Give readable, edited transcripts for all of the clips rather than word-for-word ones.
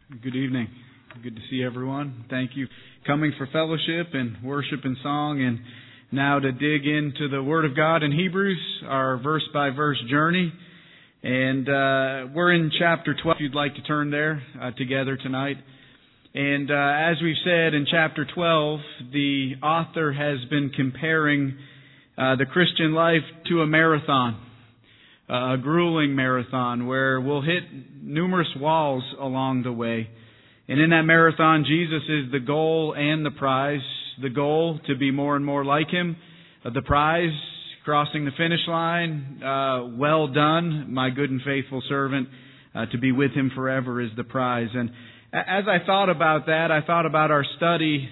Good evening. Good to see everyone. Thank you for coming for fellowship and worship and song, and now to dig into the Word of God in Hebrews, our verse-by-verse journey. And we're in chapter 12, if you'd like to turn there together tonight. And as we've said in chapter 12, the author has been comparing the Christian life to a marathon. A grueling marathon where we'll hit numerous walls along the way. And in that marathon, Jesus is the goal and the prize. The goal, to be more and more like Him. The prize, crossing the finish line. Well done, my good and faithful servant. To be with Him forever is the prize. And as I thought about that, I thought about our study.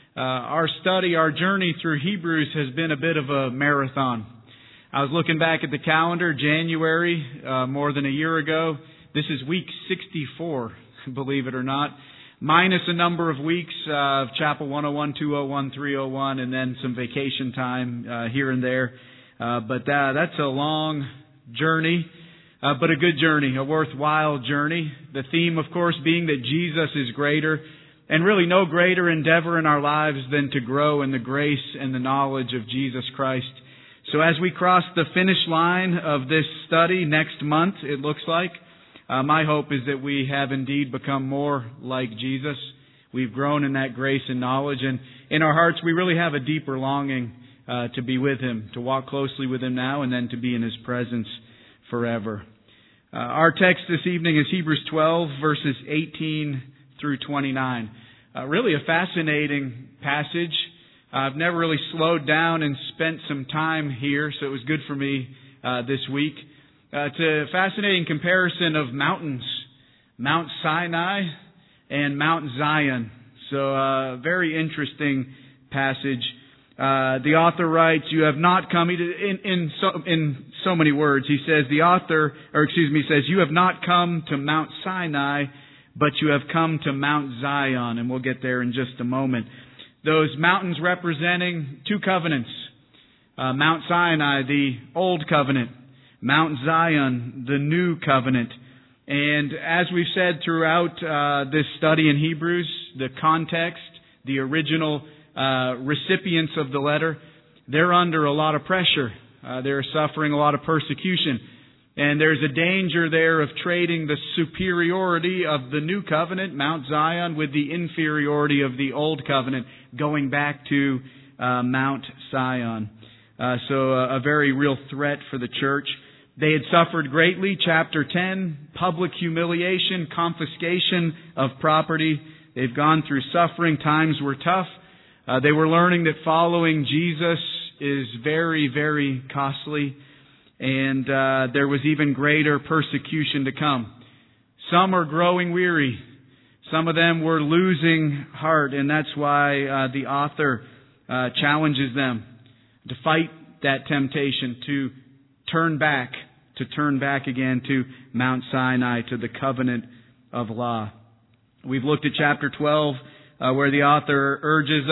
Our journey through Hebrews has been a bit of a marathon. I was looking back at the calendar, January, more than a year ago. This is week 64, believe it or not. Minus a number of weeks of Chapel 101, 201, 301, and then some vacation time here and there. But that's a long journey, but a good journey, a worthwhile journey. The theme, of course, being that Jesus is greater, and really no greater endeavor in our lives than to grow in the grace and the knowledge of Jesus Christ. So as we cross the finish line of this study next month, it looks like, my hope is that we have indeed become more like Jesus. We've grown in that grace and knowledge, and in our hearts we really have a deeper longing to be with Him, to walk closely with Him now, and then to be in His presence forever. Our text this evening is Hebrews 12, verses 18 through 29. Really a fascinating passage. I've never really slowed down and spent some time here, so it was good for me this week. It's a fascinating comparison of mountains, Mount Sinai and Mount Zion. So a very interesting passage. The author writes, "You have not come," in so many words. He says, says, "You have not come to Mount Sinai, but you have come to Mount Zion," and we'll get there in just a moment. Those mountains representing two covenants. Mount Sinai, the Old Covenant. Mount Zion, the New Covenant. And as we've said throughout this study in Hebrews, the context, the original recipients of the letter, they're under a lot of pressure. They're suffering a lot of persecution. And there's a danger there of trading the superiority of the New Covenant, Mount Zion, with the inferiority of the Old Covenant, going back to Mount Zion. So a very real threat for the church. They had suffered greatly, chapter 10, public humiliation, confiscation of property. They've gone through suffering. Times were tough. They were learning that following Jesus is very, very costly. And there was even greater persecution to come. Some are growing weary. Some of them were losing heart. And that's why the author challenges them to fight that temptation, to turn back again to Mount Sinai, to the covenant of law. We've looked at chapter 12, where the author urges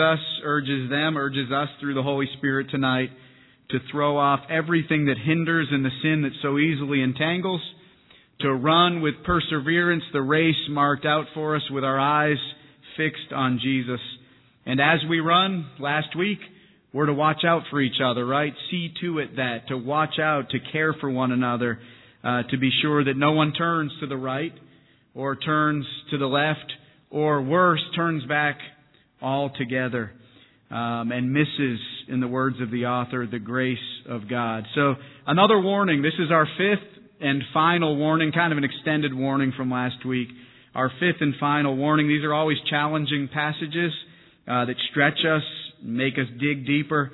us through the Holy Spirit tonight to throw off everything that hinders and the sin that so easily entangles, to run with perseverance the race marked out for us with our eyes fixed on Jesus. And as we run, last week, we're to watch out for each other, right? See to it that, to watch out, to care for one another, to be sure that no one turns to the right or turns to the left, or worse, turns back altogether. And misses, in the words of the author, the grace of God. So another warning. This is our fifth and final warning, kind of an extended warning from last week. Our fifth and final warning. These are always challenging passages that stretch us, make us dig deeper.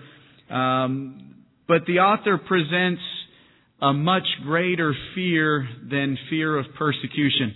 But the author presents a much greater fear than fear of persecution.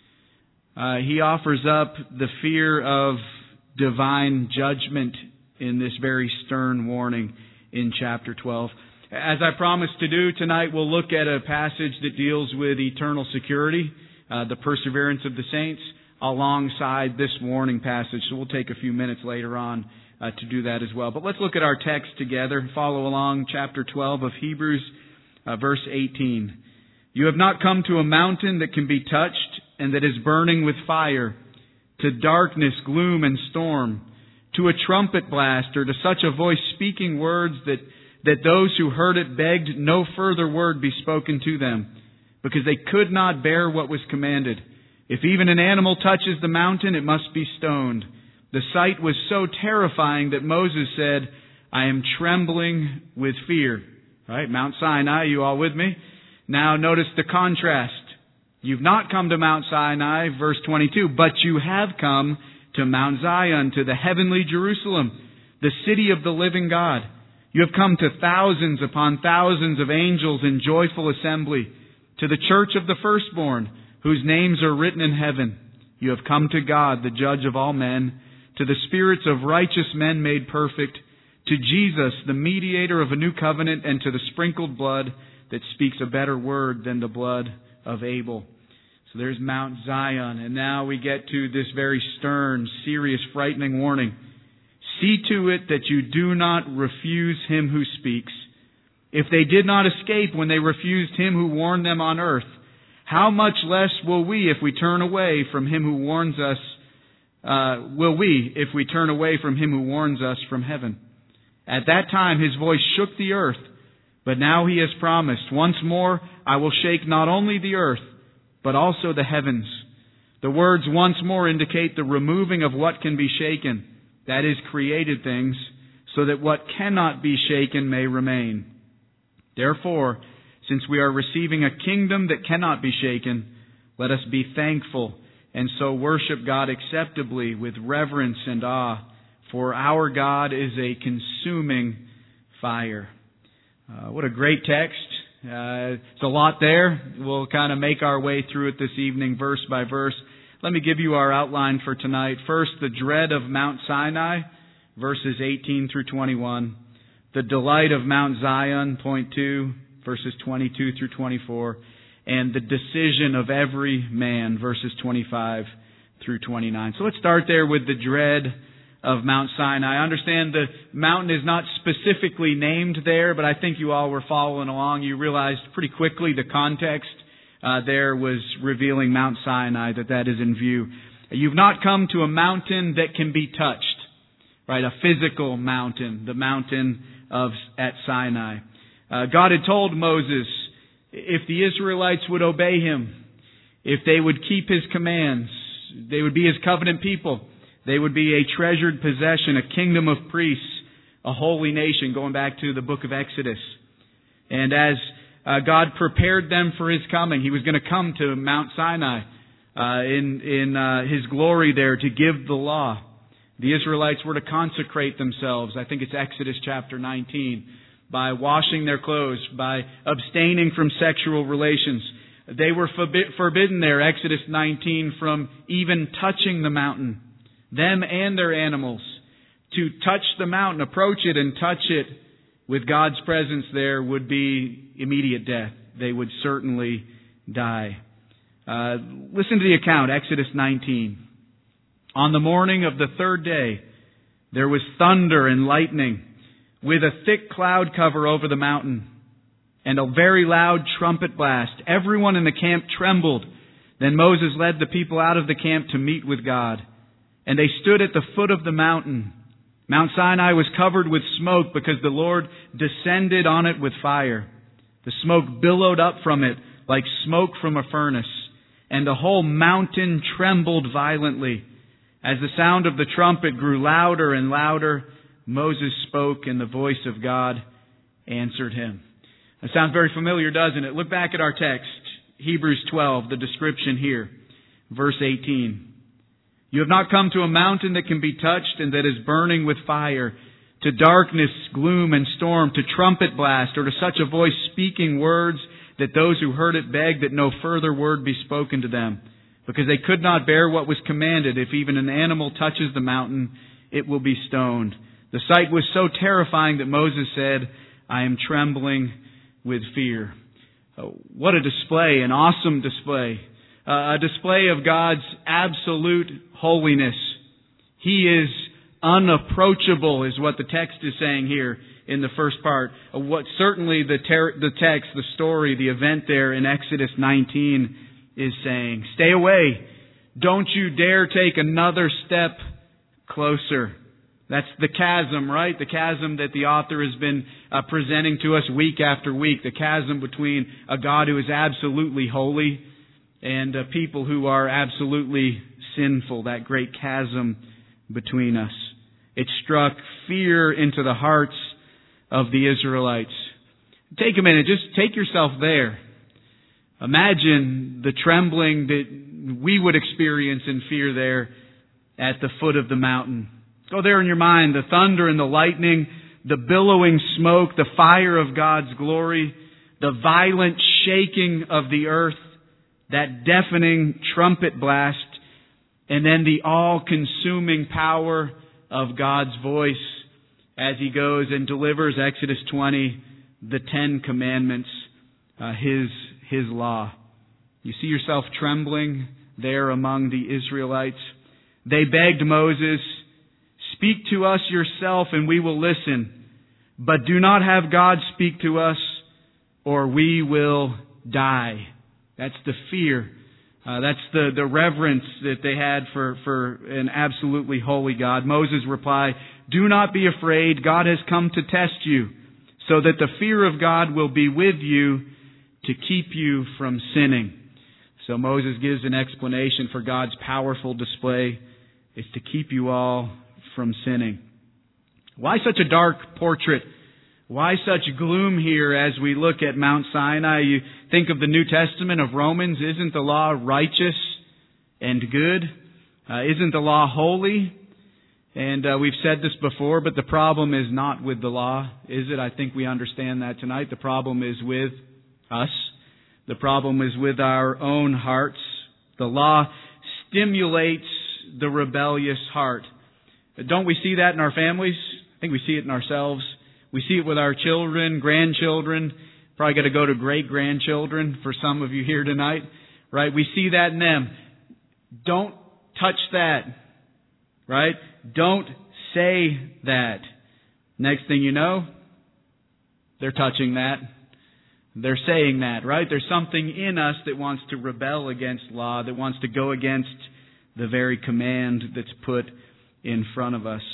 He offers up the fear of divine judgment in this very stern warning in chapter 12. As I promised to do tonight, we'll look at a passage that deals with eternal security, the perseverance of the saints, alongside this warning passage. So we'll take a few minutes later on to do that as well. But let's look at our text together. Follow along, chapter 12 of Hebrews, verse 18. "You have not come to a mountain that can be touched and that is burning with fire, to darkness, gloom, and storm, to a trumpet blast, or to such a voice speaking words that those who heard it begged no further word be spoken to them, because they could not bear what was commanded. If even an animal touches the mountain, it must be stoned. The sight was so terrifying that Moses said, I am trembling with fear. Right? Mount Sinai, you all with me? Now notice the contrast. You've not come to Mount Sinai, verse 22, but you have come to Mount Zion, to the heavenly Jerusalem, the city of the living God. You have come to thousands upon thousands of angels in joyful assembly, to the church of the firstborn, whose names are written in heaven. You have come to God, the judge of all men, to the spirits of righteous men made perfect, to Jesus, the mediator of a new covenant, and to the sprinkled blood that speaks a better word than the blood of Abel. So there's Mount Zion, and now we get to this very stern, serious, frightening warning. See to it that you do not refuse Him who speaks. If they did not escape when they refused Him who warned them on earth, how much less will we if we turn away from Him who warns us? If we turn away from Him who warns us from heaven? At that time His voice shook the earth, but now He has promised, once more I will shake not only the earth, but also the heavens. The words once more indicate the removing of what can be shaken, that is, created things, so that what cannot be shaken may remain. Therefore, since we are receiving a kingdom that cannot be shaken, let us be thankful and so worship God acceptably with reverence and awe, for our God is a consuming fire. What a great text. It's a lot there. We'll kind of make our way through it this evening, verse by verse. Let me give you our outline for tonight. First, the dread of Mount Sinai, verses 18 through 21. The delight of Mount Zion, point 2, verses 22 through 24. And the decision of every man, verses 25 through 29. So let's start there with the dread of Mount Sinai. I understand the mountain is not specifically named there, but I think you all were following along. You realized pretty quickly the context there was revealing Mount Sinai, that is in view. You've not come to a mountain that can be touched, right? A physical mountain, the mountain at Sinai. God had told Moses, if the Israelites would obey Him, if they would keep His commands, they would be His covenant people. They would be a treasured possession, a kingdom of priests, a holy nation, going back to the book of Exodus. And as God prepared them for His coming, He was going to come to Mount Sinai in His glory there to give the law. The Israelites were to consecrate themselves. I think it's Exodus chapter 19. By washing their clothes, by abstaining from sexual relations. They were forbidden there, Exodus 19, from even touching the mountain. Them and their animals. To touch the mountain, approach it and touch it with God's presence there would be immediate death. They would certainly die. Listen to the account, Exodus 19. On the morning of the third day, there was thunder and lightning, with a thick cloud cover over the mountain, and a very loud trumpet blast. Everyone in the camp trembled. Then Moses led the people out of the camp to meet with God. And they stood at the foot of the mountain. Mount Sinai was covered with smoke because the Lord descended on it with fire. The smoke billowed up from it like smoke from a furnace, and the whole mountain trembled violently. As the sound of the trumpet grew louder and louder, Moses spoke, and the voice of God answered him. That sounds very familiar, doesn't it? Look back at our text, Hebrews 12, the description here, verse 18. You have not come to a mountain that can be touched and that is burning with fire, to darkness, gloom, and storm, to trumpet blast, or to such a voice speaking words that those who heard it begged that no further word be spoken to them, because they could not bear what was commanded. If even an animal touches the mountain, it will be stoned. The sight was so terrifying that Moses said, I am trembling with fear. What a display, an awesome display. A display of God's absolute holiness. He is unapproachable, is what the text is saying here in the first part. What certainly the text, the story, the event there in Exodus 19 is saying. Stay away. Don't you dare take another step closer. That's the chasm, right? The chasm that the author has been presenting to us week after week. The chasm between a God who is absolutely holy and people who are absolutely sinful. That great chasm between us. It struck fear into the hearts of the Israelites. Take a minute, just take yourself there. Imagine the trembling that we would experience in fear there at the foot of the mountain. Go there in your mind, the thunder and the lightning, the billowing smoke, the fire of God's glory, the violent shaking of the earth, that deafening trumpet blast, and then the all-consuming power of God's voice as He goes and delivers, Exodus 20, the 10 Commandments, His law. You see yourself trembling there among the Israelites. They begged Moses, "Speak to us yourself and we will listen, but do not have God speak to us or we will die." That's the fear. That's the reverence that they had for an absolutely holy God. Moses replied, "Do not be afraid. God has come to test you, so that the fear of God will be with you to keep you from sinning." So Moses gives an explanation for God's powerful display. It's to keep you all from sinning. Why such a dark portrait? Why such gloom here as we look at Mount Sinai? You think of the New Testament of Romans. Isn't the law righteous and good? Isn't the law holy? And we've said this before, but the problem is not with the law, is it? I think we understand that tonight. The problem is with us. The problem is with our own hearts. The law stimulates the rebellious heart. Don't we see that in our families? I think we see it in ourselves. We see it with our children, grandchildren. Probably got to go to great-grandchildren for some of you here tonight. Right? We see that in them. Don't touch that. Right? Don't say that. Next thing you know, they're touching that. They're saying that, right? There's something in us that wants to rebel against law, that wants to go against the very command that's put in front of us.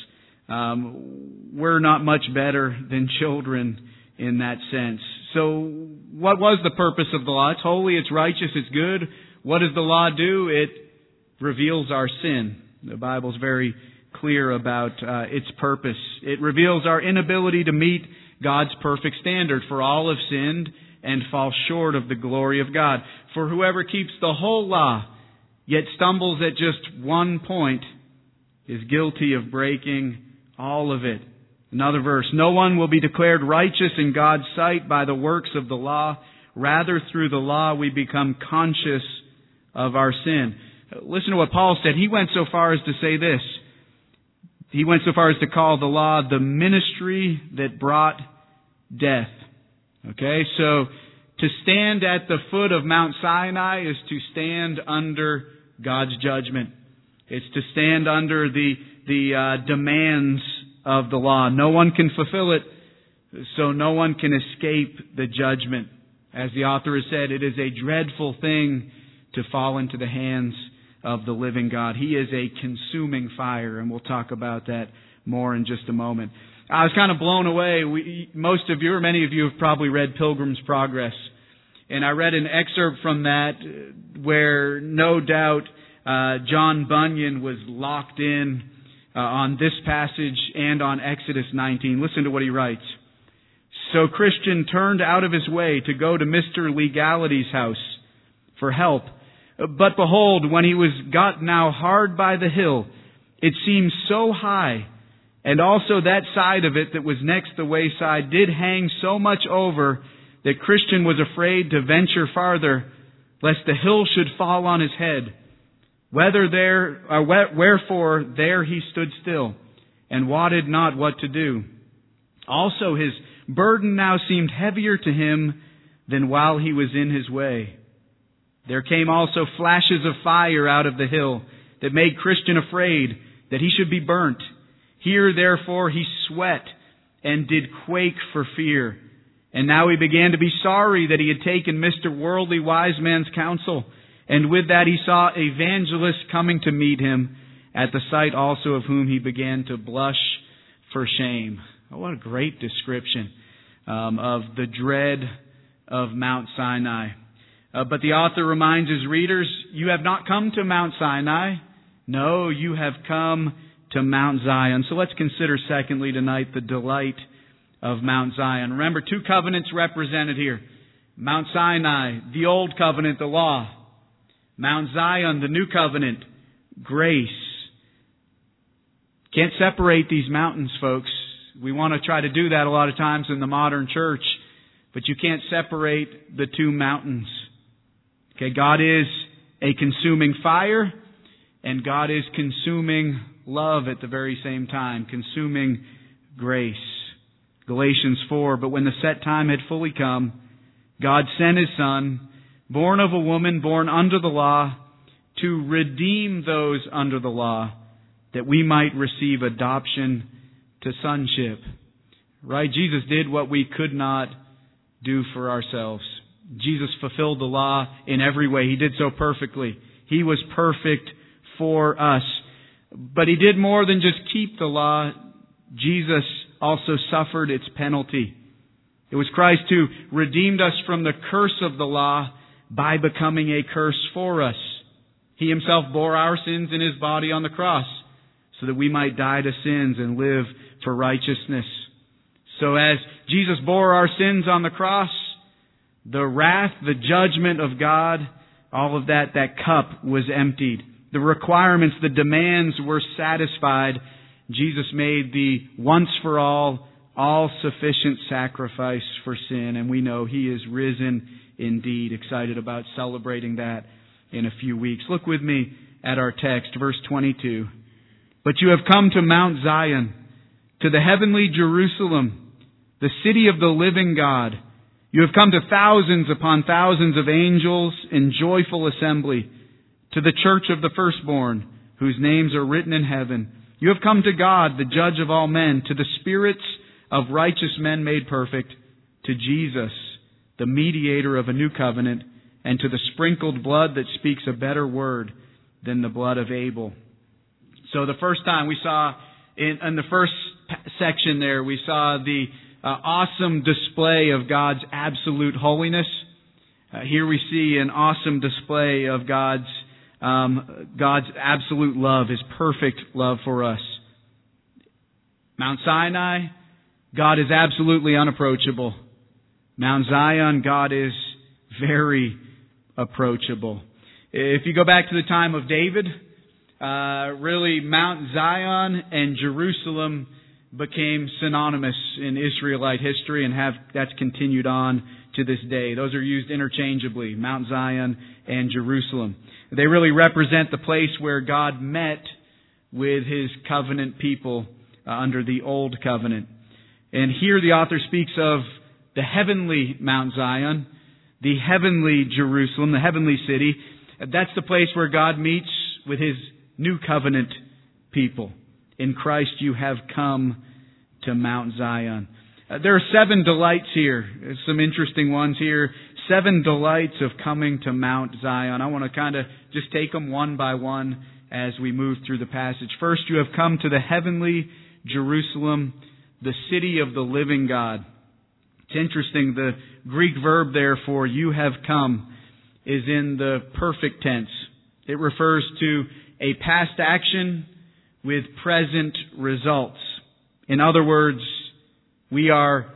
We're not much better than children in that sense. So what was the purpose of the law? It's holy, it's righteous, it's good. What does the law do? It reveals our sin. The Bible's very clear about its purpose. It reveals our inability to meet God's perfect standard. For all have sinned and fall short of the glory of God. For whoever keeps the whole law, yet stumbles at just one point, is guilty of breaking all of it. Another verse, "No one will be declared righteous in God's sight by the works of the law. Rather, through the law we become conscious of our sin." Listen to what Paul said. He went so far as to say this. He went so far as to call the law the ministry that brought death. Okay, so to stand at the foot of Mount Sinai is to stand under God's judgment. It's to stand under the demands of the law. No one can fulfill it, so no one can escape the judgment. As the author has said, it is a dreadful thing to fall into the hands of the living God. He is a consuming fire, and we'll talk about that more in just a moment. I was kind of blown away. Most of you, or many of you, have probably read Pilgrim's Progress. And I read an excerpt from that where no doubt John Bunyan was locked in on this passage and on Exodus 19. Listen to what he writes. "So Christian turned out of his way to go to Mr. Legality's house for help. But behold, when he was got now hard by the hill, it seemed so high, and also that side of it that was next the wayside did hang so much over, that Christian was afraid to venture farther, lest the hill should fall on his head. Wherefore there he stood still, and wotted not what to do. Also his burden now seemed heavier to him than while he was in his way. There came also flashes of fire out of the hill, that made Christian afraid that he should be burnt. Here therefore he sweat, and did quake for fear. And now he began to be sorry that he had taken Mr. Worldly Wise Man's counsel, And with that he saw evangelists coming to meet him, at the sight also of whom he began to blush for shame. Oh, what a great description of the dread of Mount Sinai. But the author reminds his readers, you have not come to Mount Sinai. No, you have come to Mount Zion. So let's consider secondly tonight the delight of Mount Zion. Remember, two covenants represented here. Mount Sinai, the old covenant, the law. Mount Zion, the new covenant, grace. Can't separate these mountains, folks. We want to try to do that a lot of times in the modern church, but you can't separate the two mountains. Okay, God is a consuming fire, and God is consuming love at the very same time, consuming grace. Galatians 4, but when the set time had fully come, God sent His Son, born of a woman, born under the law, to redeem those under the law, that we might receive adoption to sonship. Right? Jesus did what we could not do for ourselves. Jesus fulfilled the law in every way. He did so perfectly. He was perfect for us. But He did more than just keep the law. Jesus also suffered its penalty. It was Christ who redeemed us from the curse of the law by becoming a curse for us. He Himself bore our sins in His body on the cross so that we might die to sins and live for righteousness. So as Jesus bore our sins on the cross, the wrath, the judgment of God, all of that cup was emptied. The requirements, the demands were satisfied. Jesus made the once for all sufficient sacrifice for sin, and we know He is risen indeed. Excited about celebrating that in a few weeks. Look with me at our text, verse 22. But you have come to Mount Zion, to the heavenly Jerusalem, the city of the living God. You have come to thousands upon thousands of angels in joyful assembly, to the church of the firstborn, whose names are written in heaven. You have come to God, the judge of all men, to the spirits of righteous men made perfect, to Jesus, the mediator of a new covenant, and to the sprinkled blood that speaks a better word than the blood of Abel. So the first time we saw, in the first section there, we saw the awesome display of God's absolute holiness. Here we see an awesome display of God's absolute love, His perfect love for us. Mount Sinai, God is absolutely unapproachable. Mount Zion, God is very approachable. If you go back to the time of David, really Mount Zion and Jerusalem became synonymous in Israelite history, and that's continued on to this day. Those are used interchangeably, Mount Zion and Jerusalem. They really represent the place where God met with His covenant people under the Old Covenant. And here the author speaks of the heavenly Mount Zion, the heavenly Jerusalem, the heavenly city. That's the place where God meets with His new covenant people. In Christ you have come to Mount Zion. There are 7 delights here. There's some interesting ones here. 7 delights of coming to Mount Zion. I want to kind of just take them one by one as we move through the passage. First, you have come to the heavenly Jerusalem, the city of the living God. It's interesting, the Greek verb there for you have come is in the perfect tense. It refers to a past action with present results. In other words, we are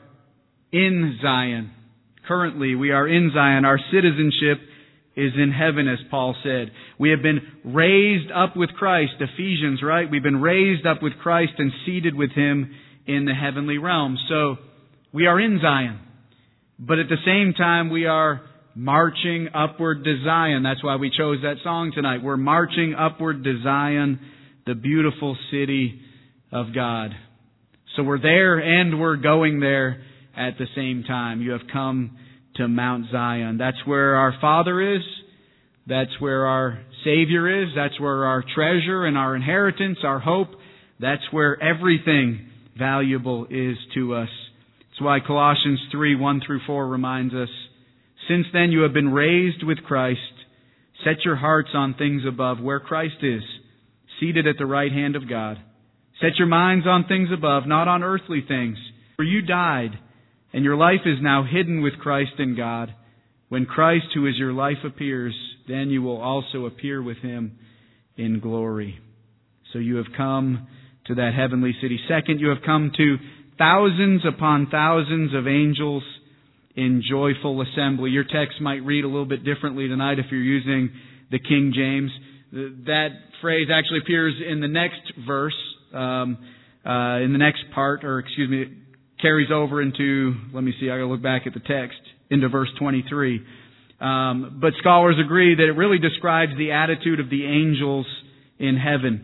in Zion. Currently, we are in Zion. Our citizenship is in heaven, as Paul said. We have been raised up with Christ. Ephesians, right? We've been raised up with Christ and seated with Him in the heavenly realm. So, we are in Zion. But at the same time, we are marching upward to Zion. That's why we chose that song tonight. We're marching upward to Zion, the beautiful city of God. So we're there and we're going there at the same time. You have come to Mount Zion. That's where our Father is. That's where our Savior is. That's where our treasure and our inheritance, our hope, that's where everything valuable is to us. That's why Colossians 3:1-4 reminds us, since then you have been raised with Christ. Set your hearts on things above, where Christ is, seated at the right hand of God. Set your minds on things above, not on earthly things. For you died, and your life is now hidden with Christ in God. When Christ, who is your life, appears, then you will also appear with Him in glory. So you have come to that heavenly city. Second, you have come to thousands upon thousands of angels in joyful assembly. Your text might read a little bit differently tonight if you're using the King James. That phrase actually appears in the next verse, in the next part, carries over into, I gotta look back at the text, into verse 23. But scholars agree that it really describes the attitude of the angels in heaven.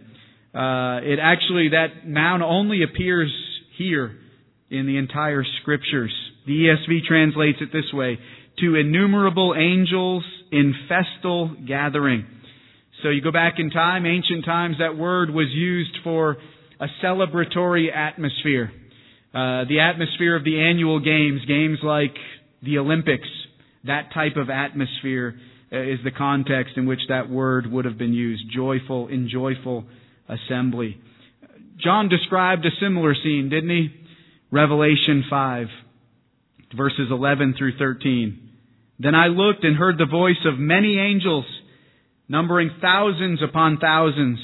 That noun only appears here in the entire Scriptures. The ESV translates it this way: to innumerable angels in festal gathering. So you go back in time, ancient times, that word was used for a celebratory atmosphere. The atmosphere of the annual games like the Olympics, that type of atmosphere is the context in which that word would have been used. Joyful assembly. John described a similar scene, didn't he? Revelation 5, verses 11 through 13. Then I looked and heard the voice of many angels, numbering thousands upon thousands,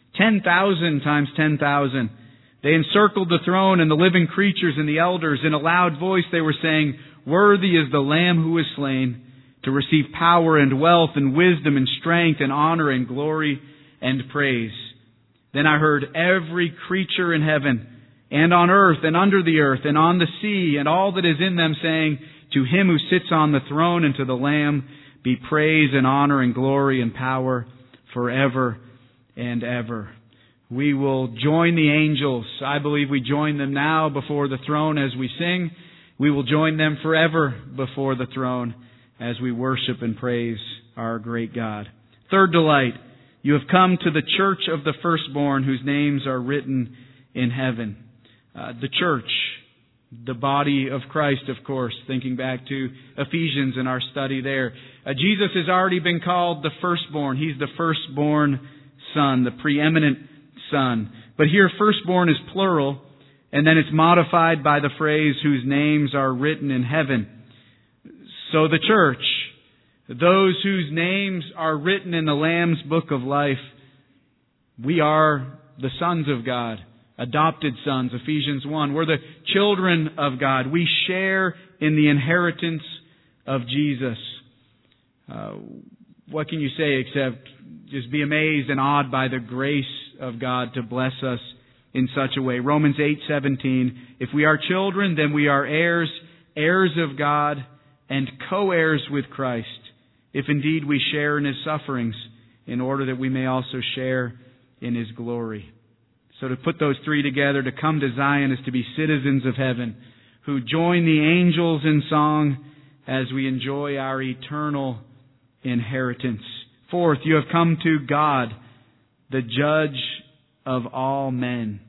10,000 times 10,000. They encircled the throne and the living creatures and the elders. In a loud voice they were saying, "Worthy is the Lamb who was slain to receive power and wealth and wisdom and strength and honor and glory and praise." Then I heard every creature in heaven and on earth and under the earth and on the sea and all that is in them saying, "To Him who sits on the throne and to the Lamb be praise and honor and glory and power forever and ever." We will join the angels. I believe we join them now before the throne as we sing. We will join them forever before the throne as we worship and praise our great God. Third delight, you have come to the church of the firstborn whose names are written in heaven. The church, the body of Christ, of course, thinking back to Ephesians and our study there. Jesus has already been called the firstborn. He's the firstborn son, the preeminent son. But here firstborn is plural, and then it's modified by the phrase whose names are written in heaven. So the church, those whose names are written in the Lamb's book of life, we are the sons of God, adopted sons, Ephesians 1. We're the children of God. We share in the inheritance of Jesus. What can you say except just be amazed and awed by the grace of God to bless us in such a way? Romans 8:17, if we are children, then we are heirs, heirs of God, and co-heirs with Christ, if indeed we share in His sufferings, in order that we may also share in His glory. So to put those three together, to come to Zion is to be citizens of heaven, who join the angels in song as we enjoy our eternal inheritance. Fourth, you have come to God, the judge of all men.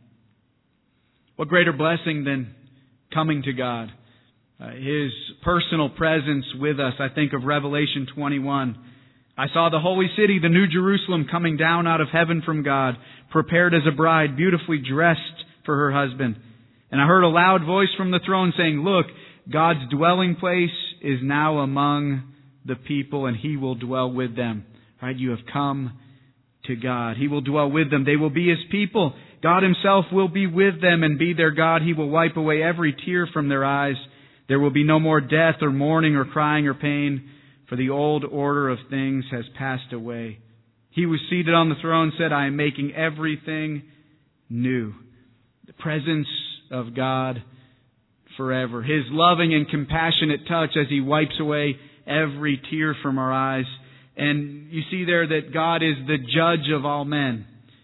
What greater blessing than coming to God? His personal presence with us. I think of Revelation 21. I saw the holy city, the New Jerusalem, coming down out of heaven from God, prepared as a bride, beautifully dressed for her husband. And I heard a loud voice from the throne saying, "Look, God's dwelling place is now among the people, and He will dwell with them." Right? You have come to God. He will dwell with them. They will be His people. God Himself will be with them and be their God. He will wipe away every tear from their eyes. There will be no more death or mourning or crying or pain, for the old order of things has passed away. He who was seated on the throne said, "I am making everything new." The presence of God forever. His loving and compassionate touch as He wipes away every tear from our eyes. And you see there that God is the judge of all men.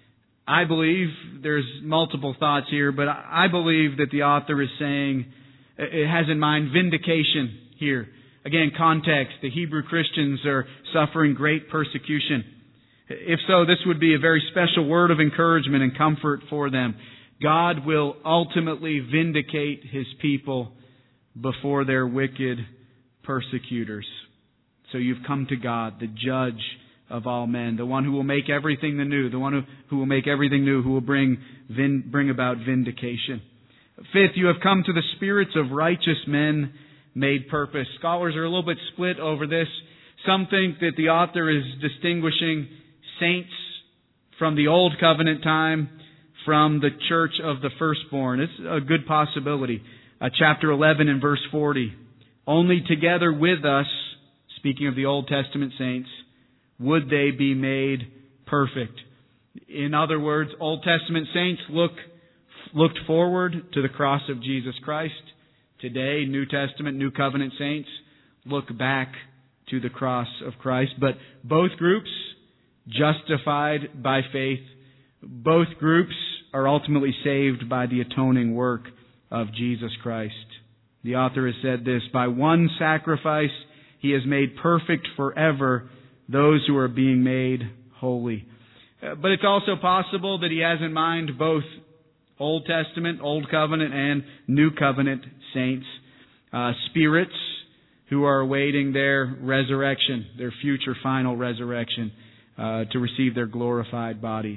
I believe, there's multiple thoughts here, but I believe that the author is saying, it has in mind vindication here. Again, context. The Hebrew Christians are suffering great persecution. If so, this would be a very special word of encouragement and comfort for them. God will ultimately vindicate His people before their wicked persecutors. So you've come to God, the judge of all men, the one who will make everything new, the one who will make everything new, who will bring about vindication. Fifth, you have come to the spirits of righteous men made purpose. Scholars are a little bit split over this. Some think that the author is distinguishing saints from the Old Covenant time from the church of the firstborn. It's a good possibility. Chapter 11 and verse 40. Only together with us, speaking of the Old Testament saints, would they be made perfect. In other words, Old Testament saints looked forward to the cross of Jesus Christ. Today, New Testament, New Covenant saints look back to the cross of Christ. But both groups, justified by faith, both groups are ultimately saved by the atoning work of Jesus Christ. The author has said this, by one sacrifice He has made perfect forever those who are being made holy. But it's also possible that He has in mind both Old Testament, Old Covenant, and New Covenant saints, spirits who are awaiting their resurrection, their future final resurrection, to receive their glorified bodies.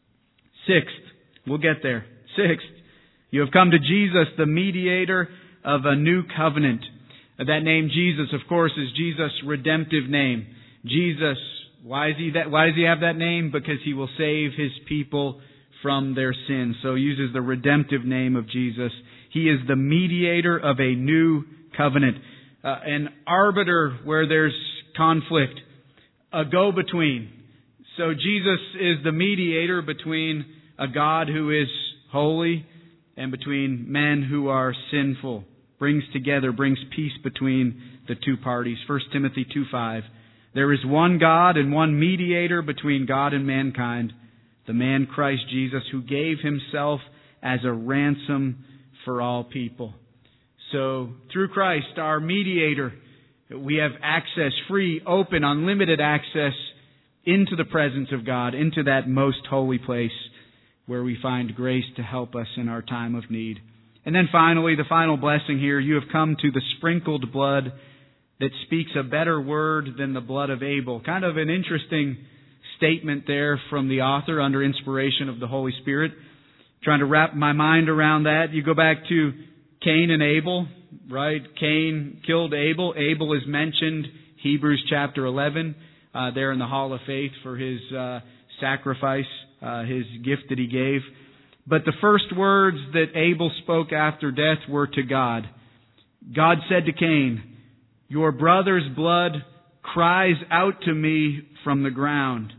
Sixth, we'll get there. Sixth, you have come to Jesus, the mediator of a new covenant. That name Jesus, of course, is Jesus' redemptive name. Jesus, why does he have that name? Because He will save His people from their sins. So He uses the redemptive name of Jesus. He is the mediator of a new covenant. An arbiter where there's conflict. A go-between. So Jesus is the mediator between a God who is holy and between men who are sinful. Brings peace between the two parties. 1 Timothy 2:5. There is one God and one mediator between God and mankind, the man Christ Jesus, who gave Himself as a ransom for all people. So, through Christ, our mediator, we have access, free, open, unlimited access into the presence of God, into that most holy place where we find grace to help us in our time of need. And then finally, the final blessing here, you have come to the sprinkled blood that speaks a better word than the blood of Abel. Kind of an interesting statement there from the author under inspiration of the Holy Spirit. Trying to wrap my mind around that. You go back to Cain and Abel, right? Cain killed Abel. Abel is mentioned, Hebrews chapter 11, there in the Hall of Faith for his sacrifice, his gift that he gave. But the first words that Abel spoke after death were to God. God said to Cain, your brother's blood cries out to me from the ground.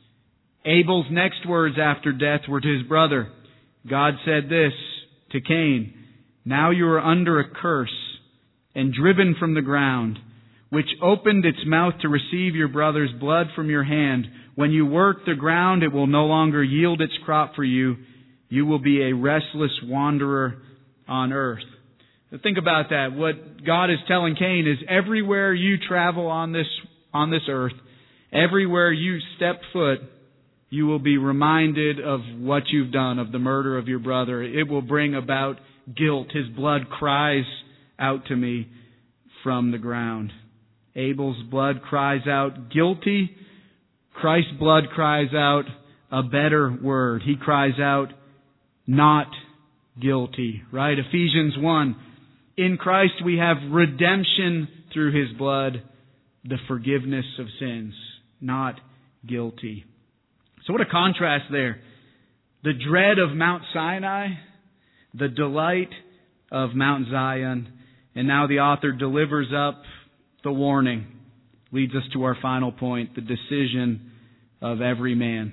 Abel's next words after death were to his brother. God said this to Cain, now you are under a curse and driven from the ground, which opened its mouth to receive your brother's blood from your hand. When you work the ground, it will no longer yield its crop for you. You will be a restless wanderer on earth. So think about that. What God is telling Cain is everywhere you travel on this earth, everywhere you step foot, you will be reminded of what you've done, of the murder of your brother. It will bring about guilt. His blood cries out to me from the ground. Abel's blood cries out guilty. Christ's blood cries out a better word. He cries out not guilty, right? Ephesians 1. In Christ we have redemption through His blood, the forgiveness of sins, not guilty. So what a contrast there. The dread of Mount Sinai, the delight of Mount Zion, and now the author delivers up the warning. Leads us to our final point, the decision of every man.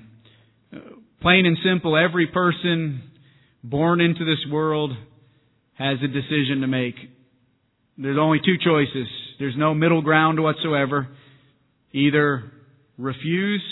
Plain and simple, every person born into this world has a decision to make. There's only two choices. There's no middle ground whatsoever. Either refuse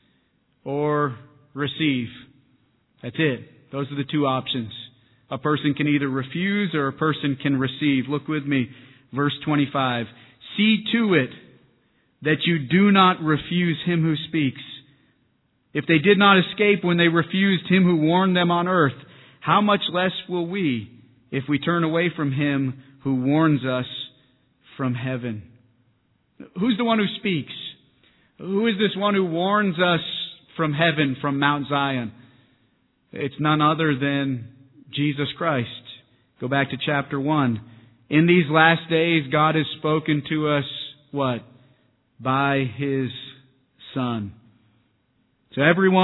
or receive. That's it. Those are the two options. A person can either refuse or a person can receive. Look with me, verse 25. See to it that you do not refuse Him who speaks. If they did not escape when they refused Him who warned them on earth, how much less will we if we turn away from Him who warns us from heaven? Who's the one who speaks? Who is this one who warns us from heaven, from Mount Zion? It's none other than Jesus Christ. Go back to chapter 1. In these last days, God has spoken to us, what? By His Son. So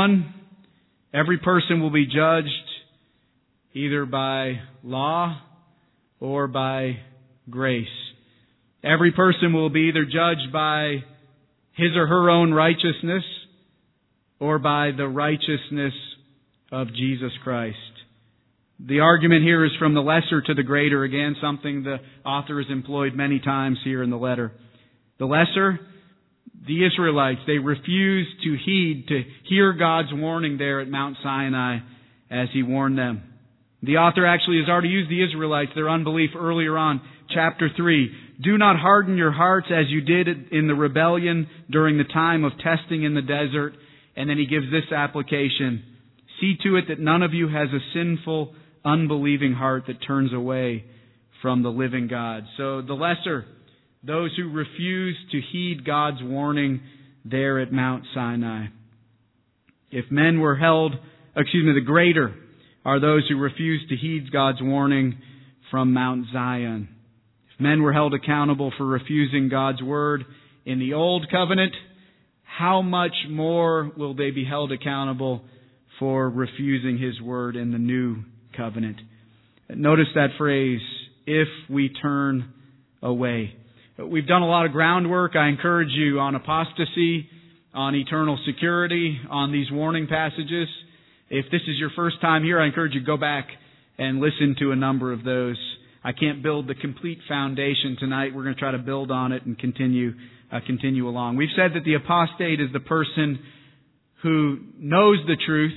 every person will be judged either by law or by grace. Every person will be either judged by his or her own righteousness or by the righteousness of Jesus Christ. The argument here is from the lesser to the greater. Again, something the author has employed many times here in the letter. The lesser, the Israelites, they refused to hear God's warning there at Mount Sinai as He warned them. The author actually has already used the Israelites, their unbelief, earlier on, chapter 3. Do not harden your hearts as you did in the rebellion during the time of testing in the desert. And then he gives this application. See to it that none of you has a sinful, unbelieving heart that turns away from the living God. So the lesser, those who refuse to heed God's warning there at Mount Sinai. If men were the greater are those who refuse to heed God's warning from Mount Zion. If men were held accountable for refusing God's word in the Old Covenant, how much more will they be held accountable for refusing His word in the New Covenant? Notice that phrase, if we turn away. We've done a lot of groundwork. I encourage you on apostasy, on eternal security, on these warning passages. If this is your first time here, I encourage you to go back and listen to a number of those. I can't build the complete foundation tonight. We're going to try to build on it and continue along. We've said that the apostate is the person who knows the truth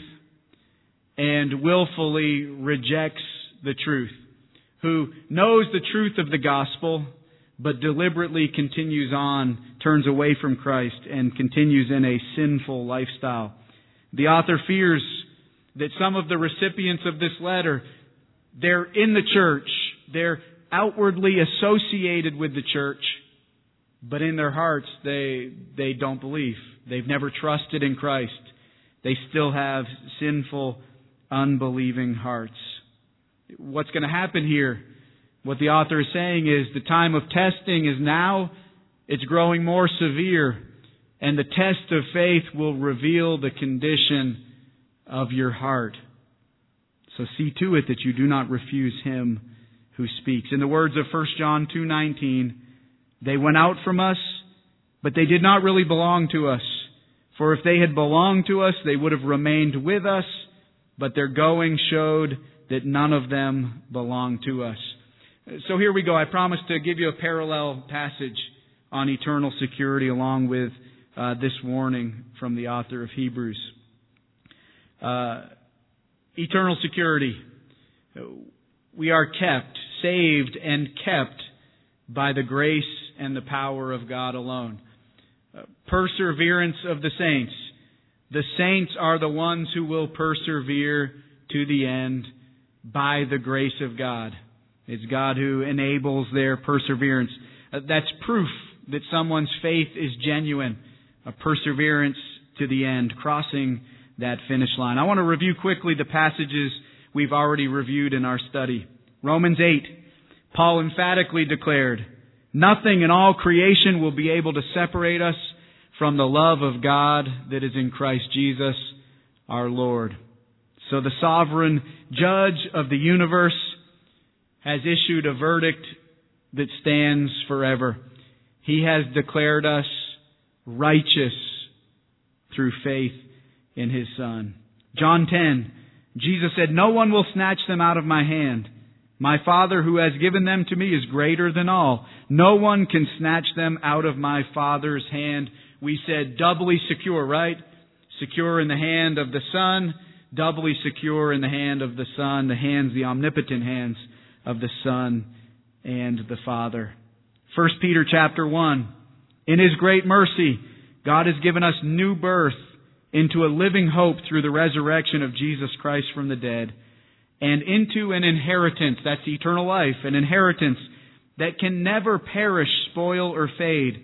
and willfully rejects the truth, who knows the truth of the gospel but deliberately continues on, turns away from Christ, and continues in a sinful lifestyle. The author fears that some of the recipients of this letter, they're in the church, they're outwardly associated with the church, but in their hearts they don't believe. They've never trusted in Christ. They still have sinful, unbelieving hearts. What's going to happen here? What the author is saying is the time of testing is now. It's growing more severe, and the test of faith will reveal the condition of your heart. So see to it that you do not refuse Him who speaks. In the words of 1 John 2:19, they went out from us, but they did not really belong to us. For if they had belonged to us, they would have remained with us, but their going showed that none of them belonged to us. So here we go. I promised to give you a parallel passage on eternal security along with this warning from the author of Hebrews. Eternal security. We are kept, saved and kept by the grace and the power of God alone. Perseverance of the saints. The saints are the ones who will persevere to the end by the grace of God. It's God who enables their perseverance. That's proof that someone's faith is genuine. A perseverance to the end, crossing that finish line. I want to review quickly the passages we've already reviewed in our study. Romans 8, Paul emphatically declared, nothing in all creation will be able to separate us from the love of God that is in Christ Jesus our Lord. So the sovereign judge of the universe has issued a verdict that stands forever. He has declared us righteous through faith in His Son. John 10, Jesus said, no one will snatch them out of my hand. My Father who has given them to me is greater than all. No one can snatch them out of my Father's hand. We said doubly secure, right? Secure in the hand of the Son, doubly secure in the hand of the Son, the omnipotent hands of the Son and the Father. 1 Peter chapter 1. In His great mercy, God has given us new birth into a living hope through the resurrection of Jesus Christ from the dead, and into an inheritance, that's eternal life, an inheritance that can never perish, spoil, or fade,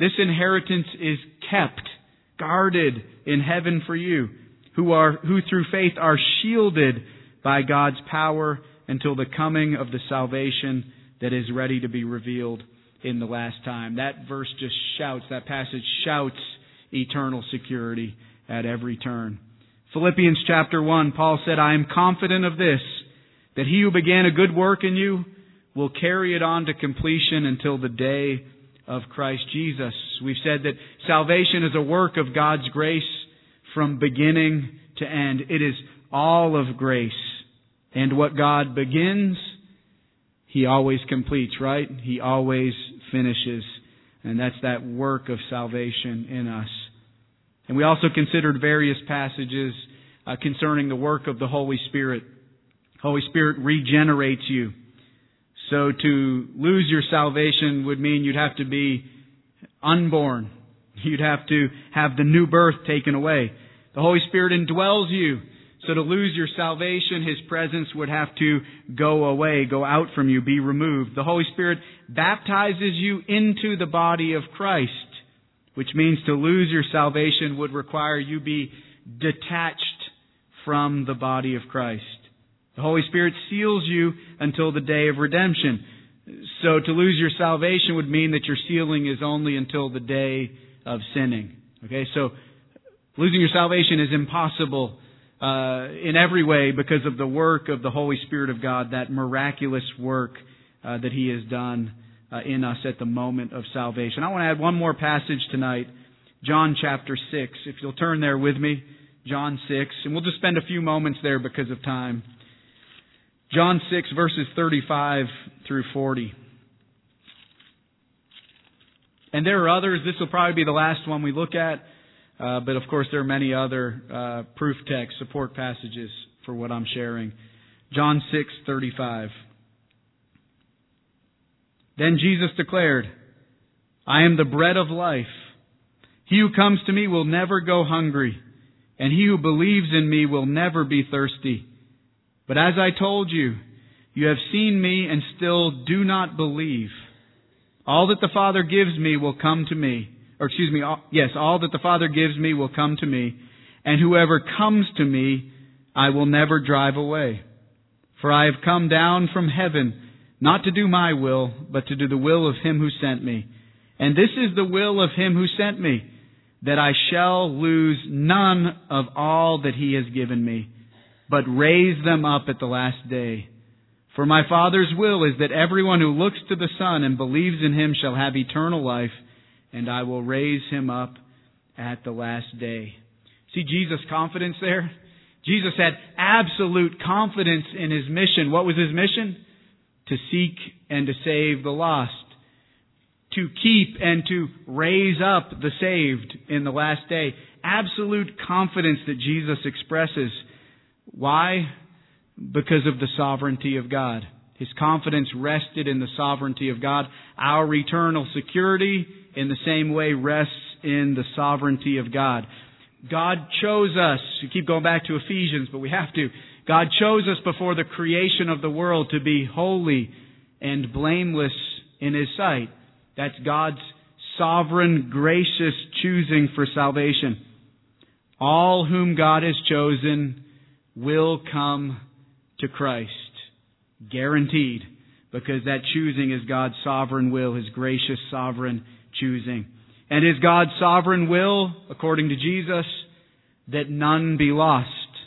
This inheritance is kept, guarded in heaven for you, who through faith are shielded by God's power until the coming of the salvation that is ready to be revealed in the last time. That verse just shouts, that passage shouts eternal security at every turn. Philippians chapter 1, Paul said, I am confident of this, that he who began a good work in you will carry it on to completion until the day of Christ Jesus. We've said that salvation is a work of God's grace from beginning to end. It is all of grace. And what God begins, He always completes, right? He always finishes. And that's that work of salvation in us. And we also considered various passages concerning the work of the Holy Spirit. Holy Spirit regenerates you. So to lose your salvation would mean you'd have to be unborn. You'd have to have the new birth taken away. The Holy Spirit indwells you. So to lose your salvation, His presence would have to go away, go out from you, be removed. The Holy Spirit baptizes you into the body of Christ, which means to lose your salvation would require you be detached from the body of Christ. The Holy Spirit seals you until the day of redemption. So to lose your salvation would mean that your sealing is only until the day of sinning. Okay, so losing your salvation is impossible in every way because of the work of the Holy Spirit of God, that miraculous work that He has done in us at the moment of salvation. I want to add one more passage tonight, John chapter 6. If you'll turn there with me, John 6, and we'll just spend a few moments there because of time. John 6, verses 35 through 40. And there are others. This will probably be the last one we look at. But of course there are many other proof texts, support passages for what I'm sharing. John 6:35. Then Jesus declared, I am the bread of life. He who comes to me will never go hungry, and he who believes in me will never be thirsty. But as I told you, you have seen me and still do not believe. All that the Father gives me will come to me. All that the Father gives me will come to me, and whoever comes to me, I will never drive away. For I have come down from heaven, not to do my will, but to do the will of Him who sent me. And this is the will of Him who sent me, that I shall lose none of all that He has given me, but raise them up at the last day. For my Father's will is that everyone who looks to the Son and believes in Him shall have eternal life, and I will raise him up at the last day. See Jesus' confidence there? Jesus had absolute confidence in His mission. What was His mission? To seek and to save the lost. To keep and to raise up the saved in the last day. Absolute confidence that Jesus expresses. Why? Because of the sovereignty of God. His confidence rested in the sovereignty of God. Our eternal security, in the same way, rests in the sovereignty of God. God chose us. We keep going back to Ephesians, but we have to. God chose us before the creation of the world to be holy and blameless in His sight. That's God's sovereign, gracious choosing for salvation. All whom God has chosen will come to Christ. Guaranteed. Because that choosing is God's sovereign will, His gracious sovereign choosing. And is God's sovereign will, according to Jesus, that none be lost.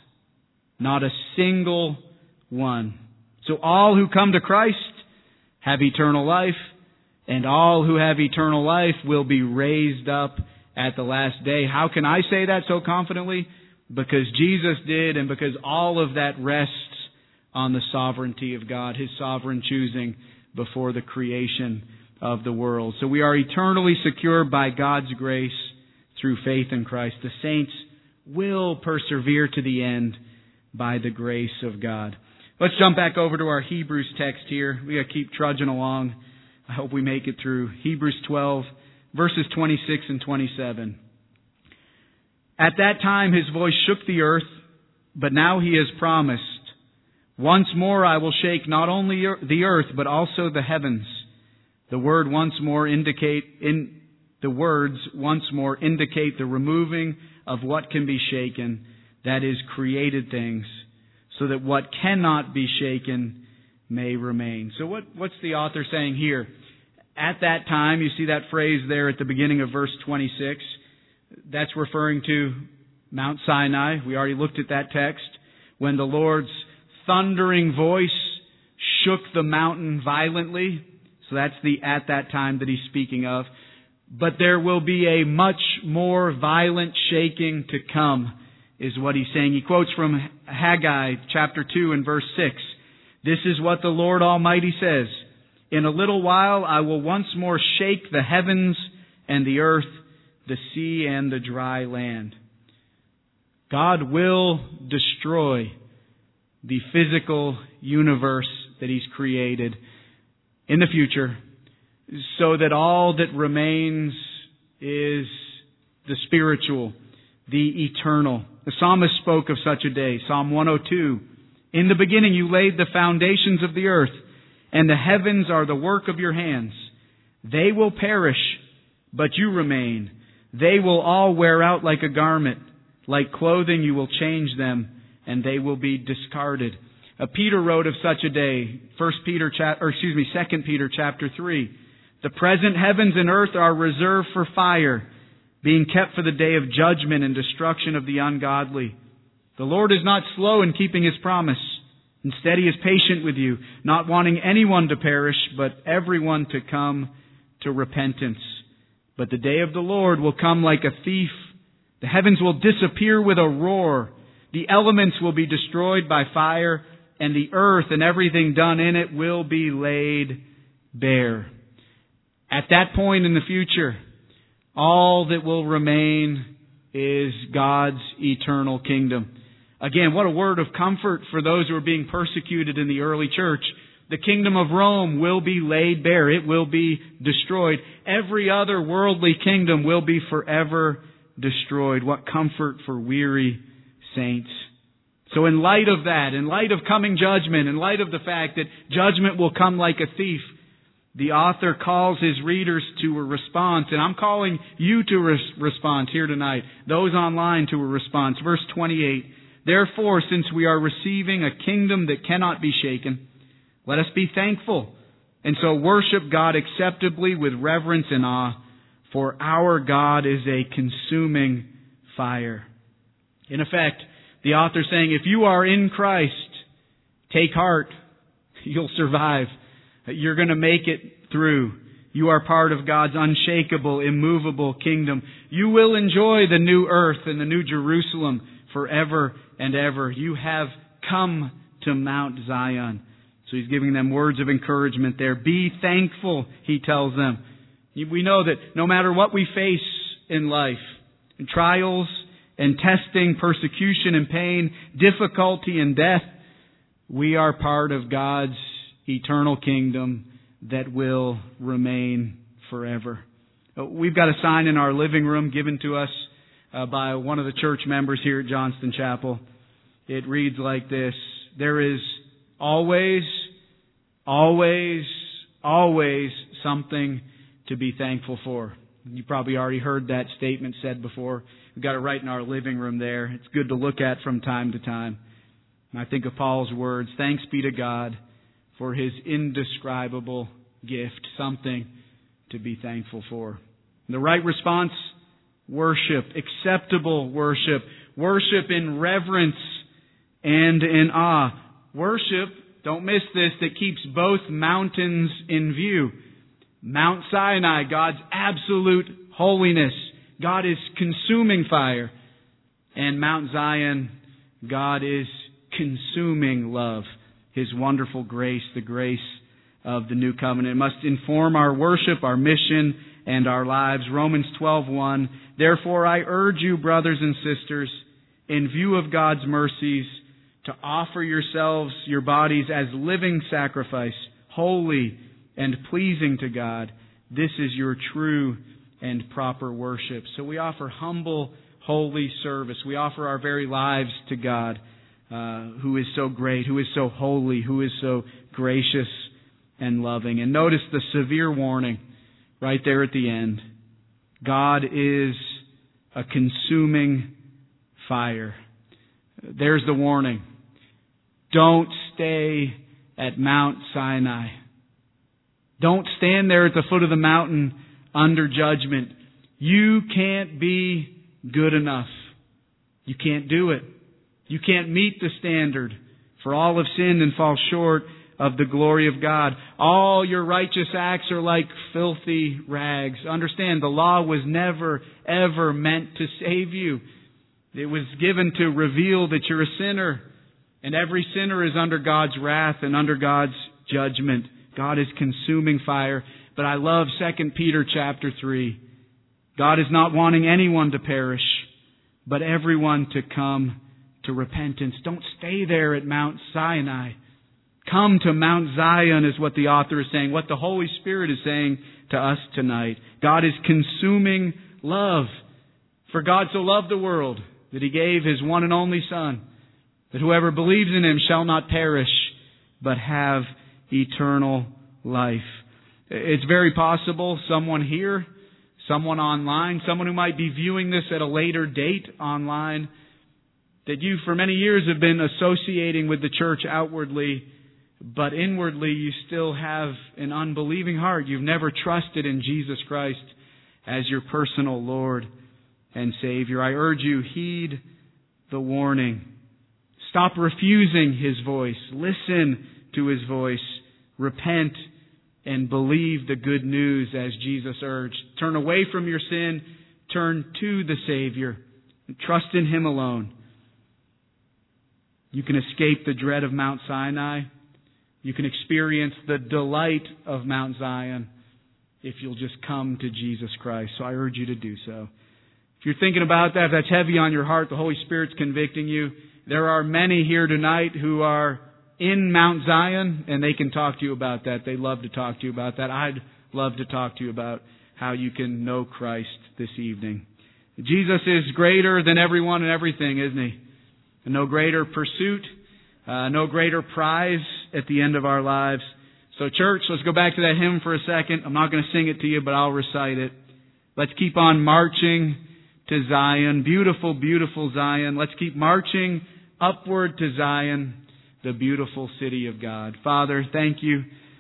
Not a single one. So all who come to Christ have eternal life, and all who have eternal life will be raised up at the last day. How can I say that so confidently? Because Jesus did, and because all of that rests on the sovereignty of God, His sovereign choosing before the creation of the world. So we are eternally secure by God's grace through faith in Christ. The saints will persevere to the end by the grace of God. Let's jump back over to our Hebrews text here. We got to keep trudging along. I hope we make it through. Hebrews 12, verses 26 and 27. At that time His voice shook the earth, but now He has promised, once more I will shake not only the earth, but also the heavens. The word once more indicates The words once more indicate the removing of what can be shaken, that is, created things, so that what cannot be shaken may remain. So what's the author saying here? At that time, you see that phrase there at the beginning of verse 26. That's referring to Mount Sinai. We already looked at that text. When the Lord's thundering voice shook the mountain violently. So that's the at that time that he's speaking of. But there will be a much more violent shaking to come, is what he's saying. He quotes from Haggai chapter 2 and verse 6. This is what the Lord Almighty says. In a little while I will once more shake the heavens and the earth, the sea and the dry land. God will destroy the physical universe that He's created in the future, so that all that remains is the spiritual, the eternal. The psalmist spoke of such a day. Psalm 102. In the beginning you laid the foundations of the earth, and the heavens are the work of your hands. They will perish, but you remain. They will all wear out like a garment. Like clothing you will change them, and they will be discarded. Peter wrote of such a day, 2 Peter chapter 3. The present heavens and earth are reserved for fire, being kept for the day of judgment and destruction of the ungodly. The Lord is not slow in keeping His promise. Instead, He is patient with you, not wanting anyone to perish, but everyone to come to repentance. But the day of the Lord will come like a thief. The heavens will disappear with a roar. The elements will be destroyed by fire, and the earth and everything done in it will be laid bare. At that point in the future, all that will remain is God's eternal kingdom. Again, what a word of comfort for those who are being persecuted in the early church. The kingdom of Rome will be laid bare. It will be destroyed. Every other worldly kingdom will be forever destroyed. What comfort for weary saints. So in light of that, in light of coming judgment, in light of the fact that judgment will come like a thief, the author calls his readers to a response. And I'm calling you to a response here tonight. Those online to a response. Verse 28. Therefore, since we are receiving a kingdom that cannot be shaken, let us be thankful, and so worship God acceptably with reverence and awe, for our God is a consuming fire. In effect, the author is saying, if you are in Christ, take heart. You'll survive. You're going to make it through. You are part of God's unshakable, immovable kingdom. You will enjoy the new earth and the new Jerusalem forever and ever. You have come to Mount Zion. So he's giving them words of encouragement there. Be thankful, he tells them. We know that no matter what we face in life, in trials and testing, persecution and pain, difficulty and death, we are part of God's eternal kingdom that will remain forever. We've got a sign in our living room given to us by one of the church members here at Johnston Chapel. It reads like this: there is always, always, always something to be thankful for. You probably already heard that statement said before. We've got it right in our living room there. It's good to look at from time to time. And I think of Paul's words, thanks be to God for His indescribable gift, something to be thankful for. And the right response, worship, acceptable worship, worship in reverence and in awe. Worship, don't miss this, that keeps both mountains in view. Mount Sinai, God's absolute holiness. God is consuming fire. And Mount Zion, God is consuming love. His wonderful grace, the grace of the new covenant. It must inform our worship, our mission, and our lives. Romans 12:1. Therefore I urge you, brothers and sisters, in view of God's mercies, to offer yourselves, your bodies, as living sacrifice, holy and pleasing to God. This is your true and proper worship. So we offer humble, holy service. We offer our very lives to God, who is so great, who is so holy, who is so gracious and loving. And notice the severe warning right there at the end. God is a consuming fire. There's the warning. Don't stay at Mount Sinai. Don't stand there at the foot of the mountain under judgment. You can't be good enough. You can't do it. You can't meet the standard. For all have sinned and fall short of the glory of God. All your righteous acts are like filthy rags. Understand, the law was never, ever meant to save you. It was given to reveal that you're a sinner. And every sinner is under God's wrath and under God's judgment. God is consuming fire. But I love 2 Peter chapter 3. God is not wanting anyone to perish, but everyone to come to repentance. Don't stay there at Mount Sinai. Come to Mount Zion is what the author is saying, what the Holy Spirit is saying to us tonight. God is consuming love. For God so loved the world that He gave His one and only Son, that whoever believes in Him shall not perish, but have eternal life. It's very possible someone here, someone online, someone who might be viewing this at a later date online, that you for many years have been associating with the church outwardly, but inwardly you still have an unbelieving heart. You've never trusted in Jesus Christ as your personal Lord and Savior. I urge you, heed the warning. Stop refusing His voice. Listen to His voice. Repent and believe the good news as Jesus urged. Turn away from your sin. Turn to the Savior. And trust in Him alone. You can escape the dread of Mount Sinai. You can experience the delight of Mount Zion if you'll just come to Jesus Christ. So I urge you to do so. If you're thinking about that, if that's heavy on your heart, the Holy Spirit's convicting you. There are many here tonight who are in Mount Zion, and they can talk to you about that. They'd love to talk to you about that. I'd love to talk to you about how you can know Christ this evening. Jesus is greater than everyone and everything, isn't He? And no greater pursuit, no greater prize at the end of our lives. So church, let's go back to that hymn for a second. I'm not going to sing it to you, but I'll recite it. Let's keep on marching to Zion. Beautiful, beautiful Zion. Let's keep marching upward to Zion, the beautiful city of God. Father, thank you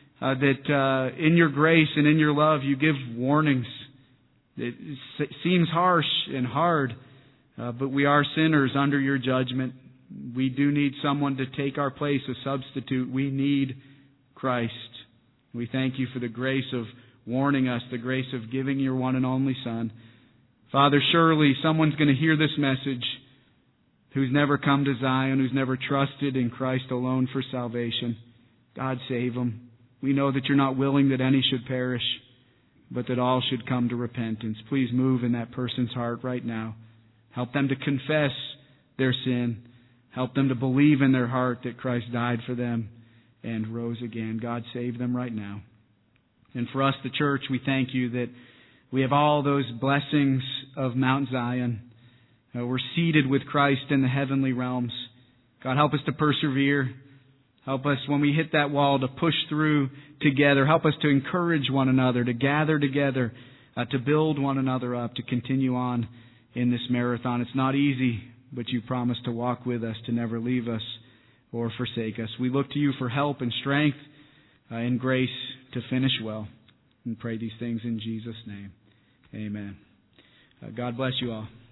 that in your grace and in your love you give warnings. It seems harsh and hard, but we are sinners under your judgment. We do need someone to take our place, a substitute. We need Christ. We thank you for the grace of warning us, the grace of giving your one and only Son. Father, surely someone's going to hear this message who's never come to Zion, who's never trusted in Christ alone for salvation. God, save them. We know that you're not willing that any should perish, but that all should come to repentance. Please move in that person's heart right now. Help them to confess their sin. Help them to believe in their heart that Christ died for them and rose again. God, save them right now. And for us, the church, we thank you that we have all those blessings of Mount Zion. We're seated with Christ in the heavenly realms. God, help us to persevere. Help us when we hit that wall to push through together. Help us to encourage one another, to gather together, to build one another up, to continue on in this marathon. It's not easy, but you promise to walk with us, to never leave us or forsake us. We look to you for help and strength and grace to finish well. And pray these things in Jesus' name. Amen. God bless you all.